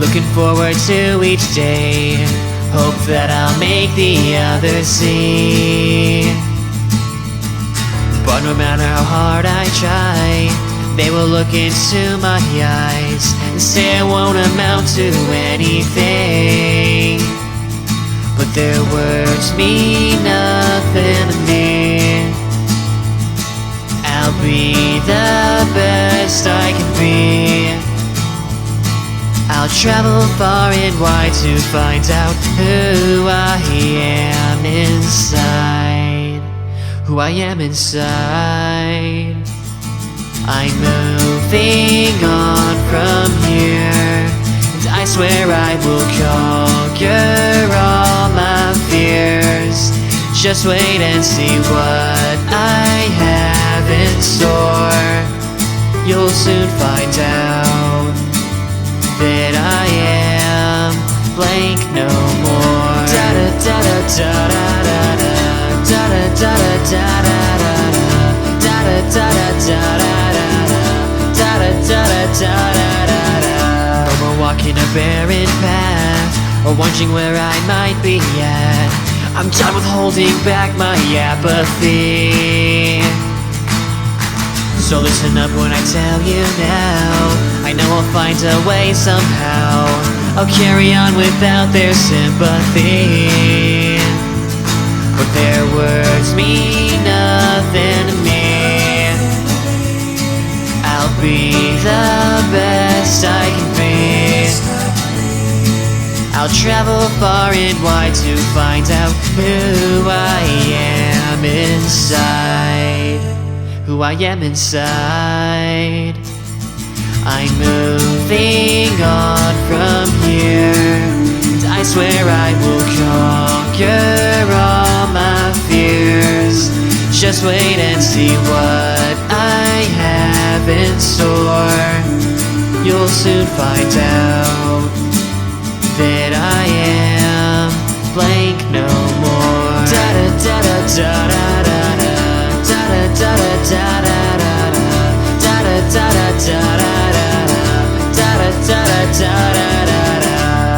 Looking forward to each day, hope that I'll make the others see. But no matter how hard I try, they will look into my eyes and say I won't amount to anything. But their words mean nothing to me. I'll be the best I can be. I'll travel far and wide to find out who I am inside. Who I am inside. I'm moving on from here, and I swear I will conquer all my fears. Just wait and see what I have in store. You'll soon find out that I am blank no more. Da da da da da da da da da da da da da da da. No more walking a barren path or wondering where I might be at. I'm done with holding back my apathy. So listen up when I tell you now. I know I'll find a way somehow. I'll carry on without their sympathy. But their words mean nothing to me. I'll be the best I can be. I'll travel far and wide to find out who I am inside. Who I am inside. I'm moving on from here, and I swear I will conquer all my fears. Just wait and see what I have in store. You'll soon find out that I am blank no more. Da da da da da da da da da da da da da da da da da.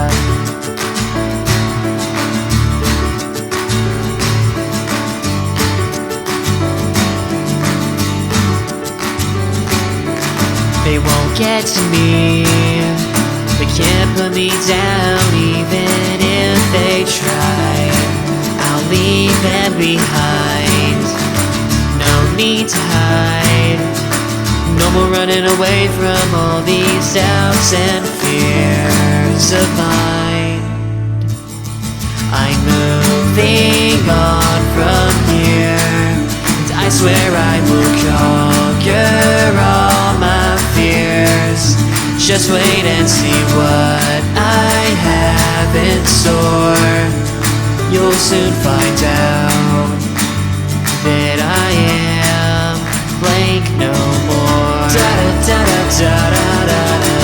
They won't get to me. They can't put me down even if they try. I'll leave them behind. No need to hide. No more running away from all these doubts and fears of mine. I'm moving on from here, and I swear I will conquer all my fears. Just wait and see what I have in store. You'll soon find out that I am blank no more. Da da da da da da da.